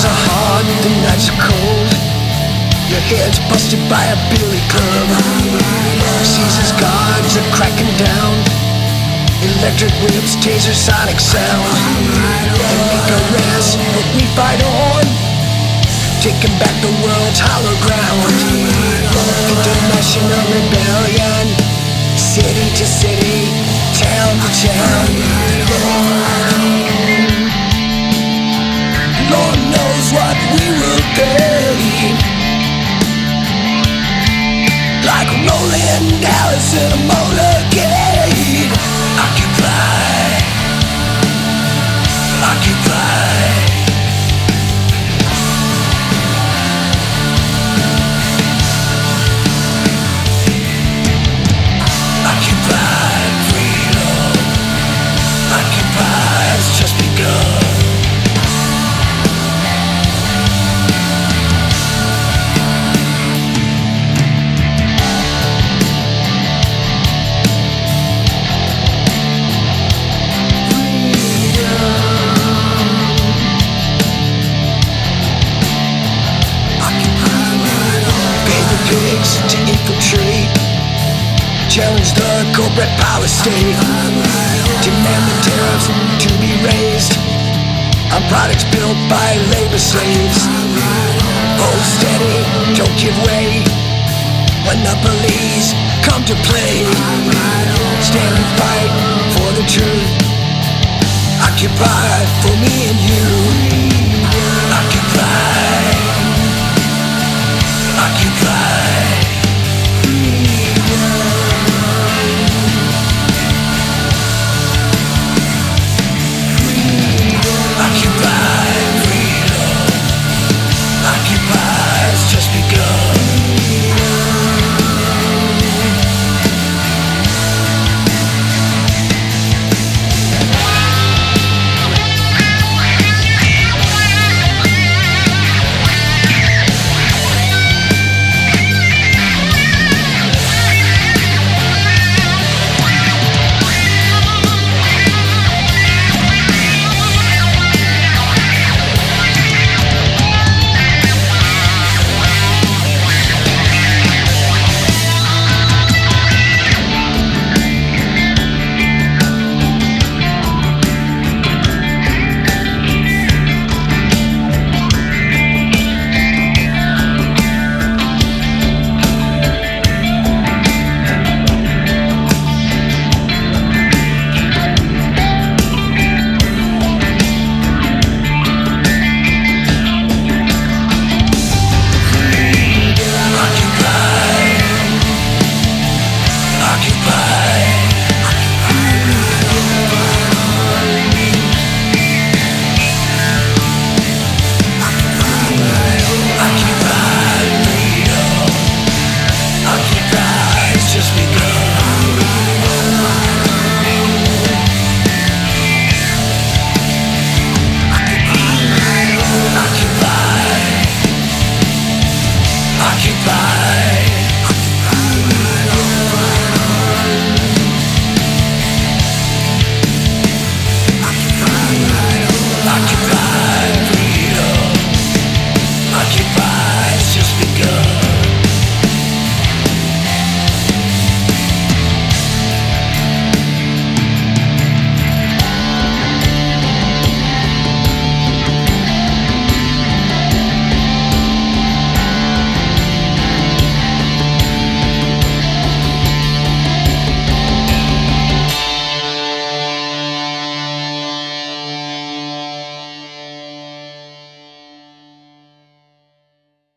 are hard, the nights are cold. Your head's busted by a billy club. Caesar's guards are cracking down. Electric whips, taser sonic sound. They make arrests, but we fight on, taking back the world's hollow ground. International rebellion, city to city, town to town. Lord knows what we will be, like rolling Dallas in a motorcade. Occupy, occupy. Occupy, freedom. Occupy, it's just begun. To infiltrate, challenge the corporate power state, demand the tariffs to be raised on products built by labor slaves. Hold steady, don't give way when the police come to play. Stand and fight for the truth. Occupy for me and you. Occupy.